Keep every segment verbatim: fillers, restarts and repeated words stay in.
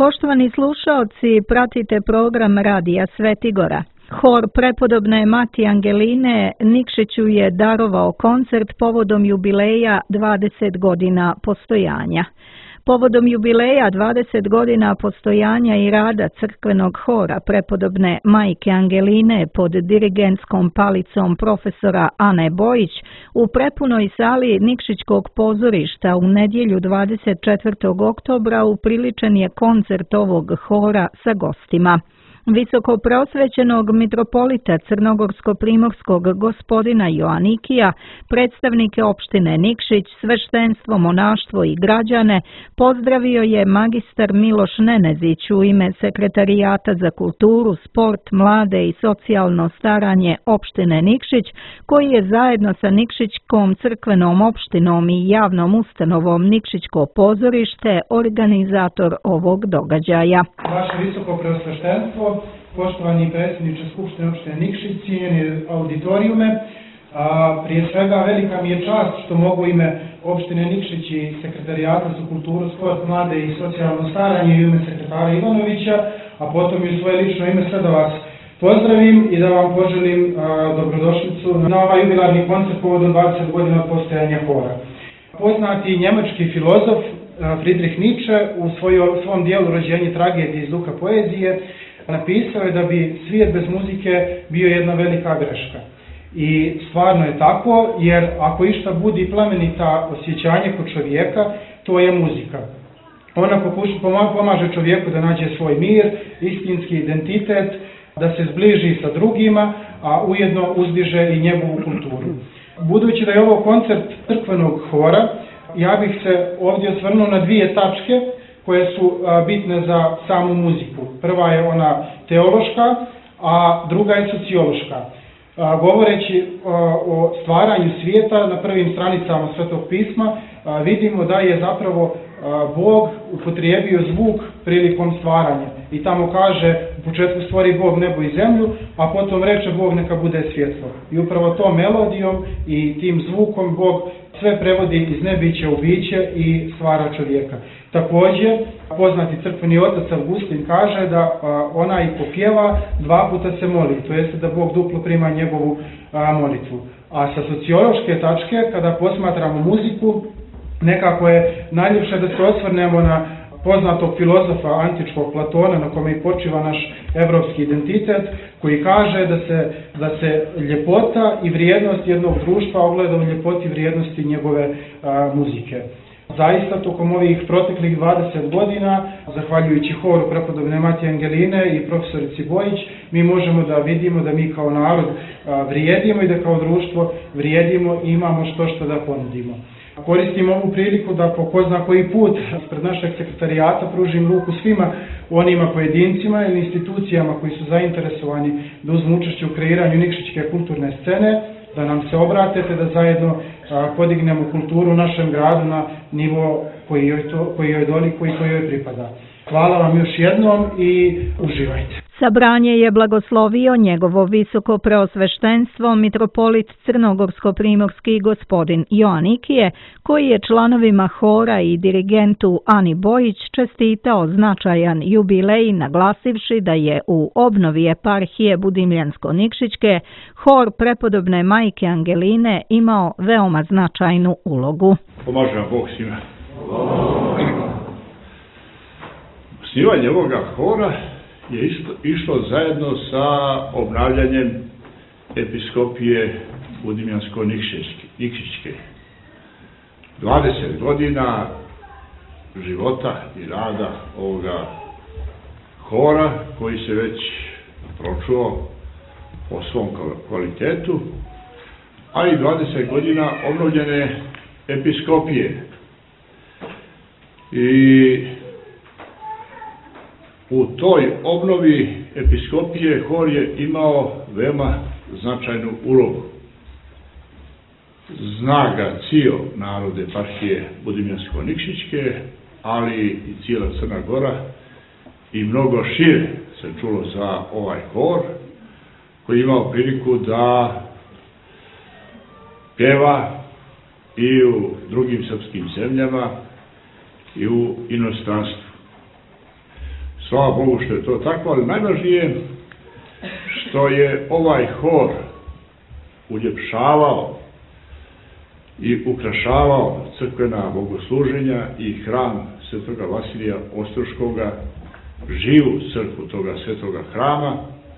Poštovani slušaoci, pratite program Radija Svetigora. Hor prepodobne Mati Angeline Nikšiću je darovao koncert povodom jubileja dvadeset godina postojanja. Povodom jubileja dvadeset godina postojanja i rada crkvenog hora prepodobne Majke Angeline pod dirigentskom palicom profesora Ane Bojić u prepunoj sali Nikšićkog pozorišta u nedjelju dvadeset četvrtog oktobra upriličen je koncert ovog hora sa gostima. Visoko preosvećenog mitropolita crnogorsko-primorskog gospodina Joanikija, predstavnike opštine Nikšić, sveštenstvo, monaštvo i građane pozdravio je magistar Miloš Nenezić u ime Sekretarijata za kulturu, sport, mlade i socijalno staranje opštine Nikšić, koji je zajedno sa Nikšićkom crkvenom opštinom i javnom ustanovom Nikšićko pozorište organizator ovog događaja. Vaše visoko preosveštenstvo, poštovani predsjedniče Skupštine opštine Nikšić, cijenjeni auditorijume, a, prije svega velika mi je čast što mogu ime opštine Nikšić i Sekretarijata za kulturu, sport, mlade i socijalno staranje i ime sekretara Ivanovića, a potom i u svoje lično ime sve da vas pozdravim i da vam poželim a, dobrodošlicu na ovaj jubilarni koncert povodom dvadeset godina postojanja hora. Poznati njemački filozof Friedrich Nietzsche u svojom, svom dijelu Rođenje tragedije iz duha poezije napisao je da bi svijet bez muzike bio jedna velika greška. I stvarno je tako, jer ako išta budi plemenita osjećanje kod čovjeka, to je muzika. Ona pomaže čovjeku da nađe svoj mir, istinski identitet, da se zbliži sa drugima, a ujedno uzdiže i njegovu kulturu. Budući da je ovo koncert crkvenog hora, ja bih se ovdje osvrnuo na dvije tačke koje su bitne za samu muziku. Prva je ona teološka, a druga je sociološka. Govoreći o stvaranju svijeta na prvim stranicama Svetog pisma, vidimo da je zapravo Bog upotrijebio zvuk prilikom stvaranja. I tamo kaže, u početku stvori Bog nebo i zemlju, a potom reče Bog neka bude svjetlo. I upravo tom melodijom i tim zvukom Bog sve prevodi iz nebića u biće i stvara čovjeka. Također, poznati crkveni otac Augustin kaže da ona i popjeva, dva puta se moli, to jeste da Bog duplo prima njegovu molitvu. A sa sociološke tačke, kada posmatramo muziku, nekako je najljepše da se osvrnemo na poznatog filozofa antičkog Platona, na kome i počiva naš evropski identitet, koji kaže da se, da se ljepota i vrijednost jednog društva ogleda u ljepoti vrijednosti njegove a, muzike. Zaista, tokom ovih proteklih dvadeset godina, zahvaljujući horu prepodobne Mati Angeline i profesorici Bojić, mi možemo da vidimo da mi kao narod a, vrijedimo i da kao društvo vrijedimo i imamo što što da ponudimo. Koristim ovu priliku da po ko zna koji put ispred našeg sekretarijata pružim ruku svima onima pojedincima ili institucijama koji su zainteresovani da uzmu učešće u kreiranju nikšićke kulturne scene, da nam se obratite, da zajedno a, podignemo kulturu u našem gradu na nivo koji joj, to, koji joj dolikuje i koji joj pripada. Hvala vam još jednom i uživajte. Sabranje je blagoslovio njegovo visoko preosveštenstvo mitropolit crnogorsko-primorski gospodin Joanikije, koji je članovima hora i dirigentu Ani Bojić čestitao značajan jubilej, naglasivši da je u obnovi eparhije Budimljansko-Nikšićke hor prepodobne Majke Angeline imao veoma značajnu ulogu. Pomaže vam Bog svima. Osnivanje ovoga hora je isto, išlo zajedno sa obnavljanjem episkopije Budimljansko-Nikšićke. dvadeset godina života i rada ovoga hora koji se već pročuo po svom kvalitetu, a i dvadeset godina obnovljene episkopije. I u toj obnovi episkopije hor je imao veoma značajnu ulogu. Zna ga cijel narod eparhije Budimljansko-Nikšićke, ali i cijela Crna Gora i mnogo šire se čulo za ovaj hor koji je imao priliku da pjeva i u drugim srpskim zemljama i u inostranstvu. slava Bogu što je to tako, ali najvažnije što je ovaj hor uljepšavao i ukrašavao crkvena bogosluženja i hram Svetoga Vasilija Ostroškoga, živu crkvu toga svetoga hrama,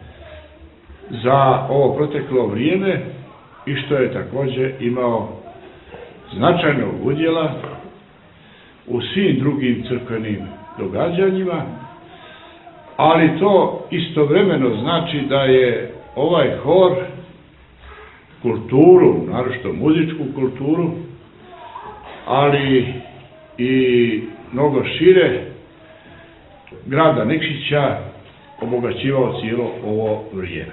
za ovo proteklo vrijeme i što je također imao značajnog udjela u svim drugim crkvenim događanjima, ali to istovremeno znači da je ovaj hor kulturu, naročito muzičku kulturu, ali i mnogo šire grada Nikšića obogaćivao cijelo ovo vrijeme.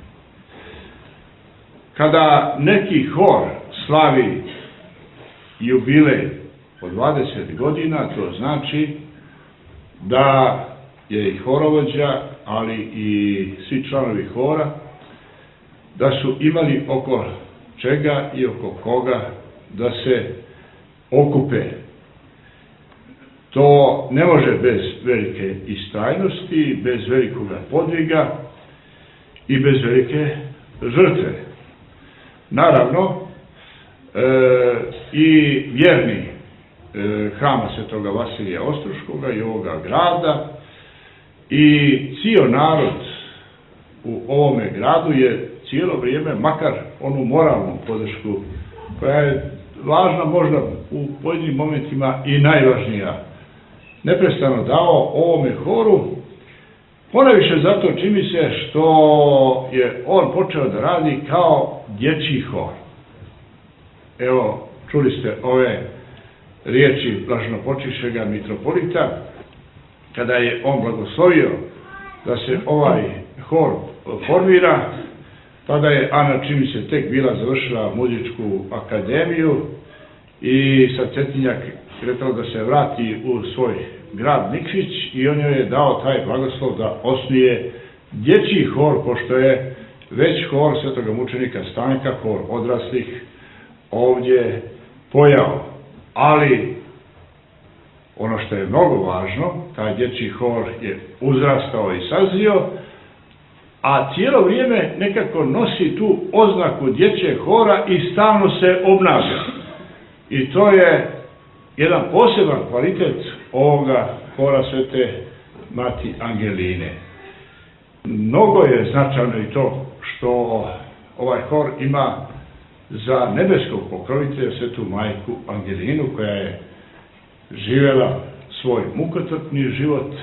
Kada neki hor slavi jubilej od dvadeset godina, to znači da je i horovođa, ali i svi članovi hora, da su imali oko čega i oko koga da se okupe. To ne može bez velike istrajnosti, bez velikoga podviga i bez velike žrtve. Naravno, e, i vjerni e, hrama Svetoga Vasilija Ostroškoga i ovoga grada i cijel narod u ovome gradu je cijelo vrijeme, makar onu moralnu podršku, koja je važna možda u pojedinim momentima i najvažnija, neprestano dao ovome horu, ponajviše zato čini se što je on počeo da radi kao dječji hor. Evo, čuli ste ove riječi blaženopočivšega mitropolita, kada je on blagoslovio da se ovaj hor formira, tada je Ana, čini se, tek bila završila muzičku akademiju i sa Cetinjak kretala da se vrati u svoj grad Nikšić i on joj je dao taj blagoslov da osnuje dječji hor, pošto je već hor svetoga mučenika Stanka, hor odraslih, ovdje pojao. Ali ono što je mnogo važno, taj dječji hor je uzrastao i sazrio, a cijelo vrijeme nekako nosi tu oznaku dječjeg hora i stalno se obnavlja. I to je jedan poseban kvalitet ovoga hora Svete Mati Angeline. Mnogo je značajno i to što ovaj hor ima za nebeskog pokrovitelja Svetu Majku Angelinu, koja je živjela svoj mukotrpni život,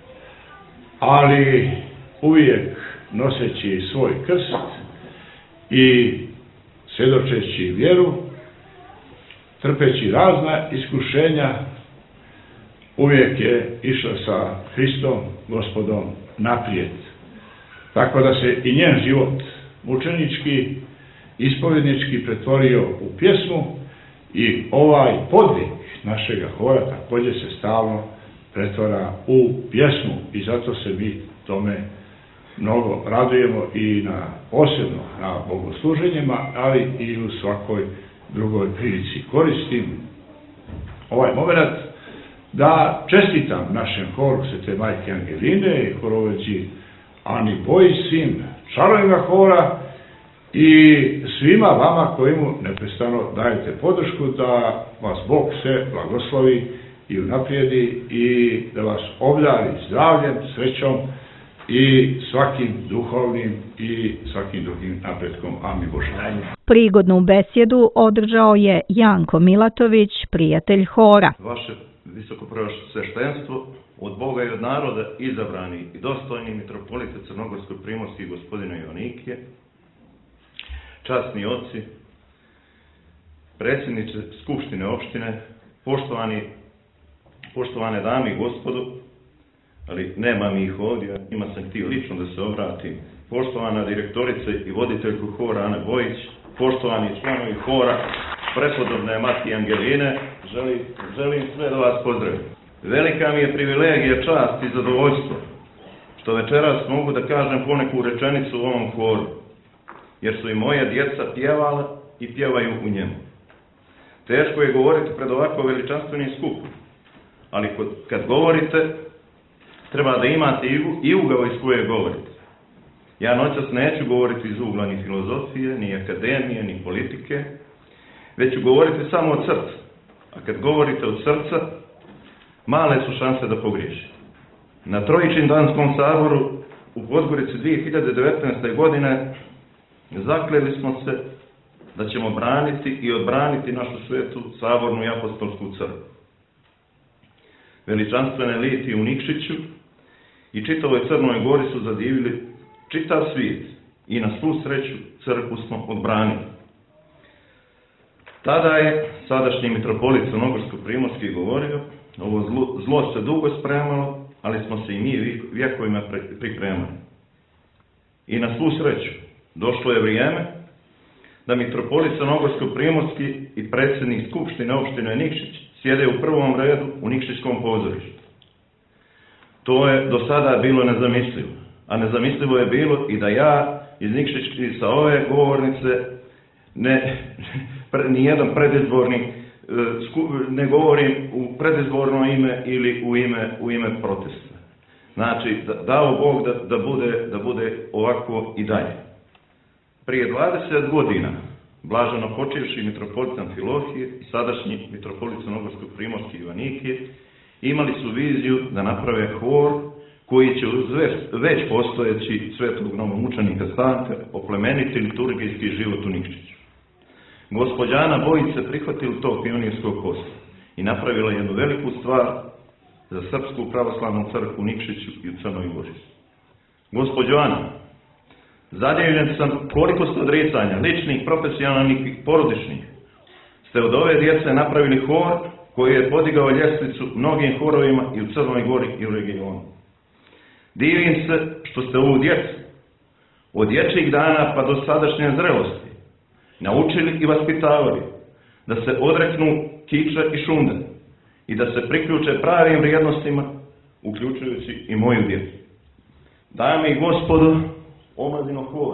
ali uvijek noseći svoj krst i svjedočeći vjeru, trpeći razna iskušenja, uvijek je išla sa Hristom, Gospodom, naprijed. Tako da se i njen život mučenički, ispovjednički pretvorio u pjesmu i ovaj podvig našega hora također se stalno pretvara u pjesmu i zato se mi tome mnogo radujemo i na posebno na bogosluženjima, ali i u svakoj drugoj prilici. Koristim ovaj moment da čestitam našem horu Svete Majke Angeline i horovođi Ani Bojić, svim članovima hora i svima vama koji mu neprestano dajete podršku, da vas Bog se blagoslovi i unaprijedi i da vas obdari zdravljem, srećom i svakim duhovnim i svakim drugim napretkom. Amin Bože. Prigodnu besjedu održao je Janko Milatović, prijatelj hora. Vaše visokopreosveštenstvo, od Boga i od naroda izabrani i dostojni mitropolite Crnogorskog primorskih gospodina Joanikije, časni oci, predsjedniče Skupštine opštine, poštovani, poštovane dame i gospodu, ali nemam ih ovdje, njima sam htio lično da se obratim, poštovana direktorica i voditeljku hora Ana Bojić, poštovani članovi hora prepodobne Mati Angeline, želim, želim sve da vas pozdravim. Velika mi je privilegija, čast i zadovoljstvo što večeras mogu da kažem poneku rečenicu u ovom horu, jer su i moja djeca pjevala i pjevaju u njemu. Teško je govoriti pred ovako veličanstvenim skupom, ali kad govorite, treba da imate i ugao iz koje govorite. Ja noćas neću govoriti iz ugla ni filozofije, ni akademije, ni politike, već ću govoriti samo od srca. A kad govorite od srca, male su šanse da pogriješite. Na Trojičindanskom saboru u Podgorici dvije hiljade devetnaeste. godine zakleli smo se da ćemo braniti i odbraniti našu svetu sabornu i apostolsku crkvu. Veličanstvene liti u Nikšiću i čitavoj Crnoj Gori su zadivili čitav svijet i na svu sreću crkvu smo odbranili. Tada je sadašnji mitropolit Crnogorsko-primorski govorio, ovo zlo, zlo se dugo spremalo, ali smo se i mi vjekovima pripremali. I na svu sreću došlo je vrijeme da mitropolit Crnogorsko-primorski i predsjednik Skupštine opštine Nikšić sjede u prvom redu u Nikšićkom pozorištu. To je do sada bilo nezamislivo, a nezamislivo je bilo i da ja iz Nikšića sa ove govornice ne, ni jedan predizborni ne govorim u predizborno ime ili u ime, u ime protesta. Znači, dao Bog da, da, bude, da bude ovako i dalje. Prije dvadeset godina blaženo počivši mitropolit Amfilohije i sadašnji mitropolit Crnogorsko-primorski Ivanikije imali su viziju da naprave hor koji će uz već postojeći svetog novomučenika Stanka oplemeniti liturgijski život u Nikšiću. Gospođa Ana Bojić se prihvatila tog pionirskog posla i napravila jednu veliku stvar za Srpsku pravoslavnu crkvu u Nikšiću i u Crnoj Gori. Gospođo Ana, zadivljen sam koliko ste odricanja, ličnih, profesionalnih i porodičnih, ste od ove djece napravili hor koji je podigao ljestvicu mnogim horovima i u Crnoj Gori i u regionu. Divim se što ste ovu djecu od dječjih dana pa do sadašnje zrelosti naučili i vaspitavali da se odreknu kiča i šunde i da se priključe pravim vrijednostima, uključujući i moju djecu. Dame i gospodo, omladino hor,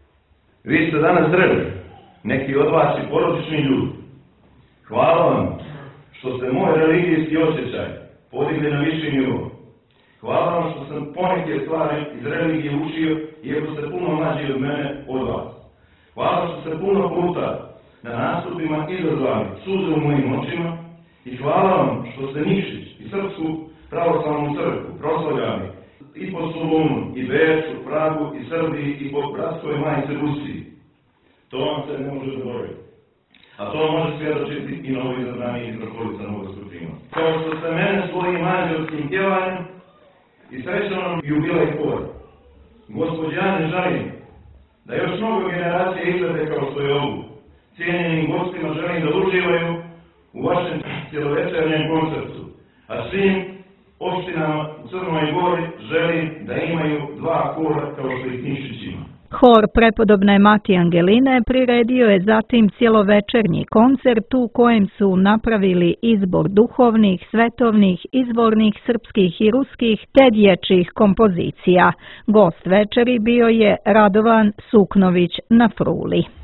vi ste danas zreli, neki od vas i porodični ljudi. Hvala vam što ste moj religijski osjećaj podigli na viši nivo. Hvala vam što sam poneke stvari iz religije učio, iako ste puno mlađi od mene, od vas. Hvala što ste puno puta na nastupima izazvali suze u mojim očima i hvala vam što ste Nikšić i Srpsku pravoslavnu crkvu proslavljali i po Solunu, i Beču, Pragu, i Srbiji, i po bratskoj majice Rusiji. To vam se ne može zaboraviti. A to može svjedočiti i novi izabrani mitropolit Crnogorsko-primorski. Kao što ste mene svojim anđelskim pjevanjem i srećanom jubilej hora. Gospođe Ane, želim da još mnogo generacije izglede kao što je ovu. Cijenjenim gostima želim da uživaju u vašem cjelovečernjem koncertu, a svim opštinama u Crnoj Gori želim da imaju dva hora kao što ih Nikšić ima. Hor prepodobne Mati Angeline priredio je zatim cjelovečernji koncert u kojem su napravili izbor duhovnih, svetovnih, izvornih srpskih i ruskih te dječjih kompozicija. Gost večeri bio je Radovan Suknović na fruli.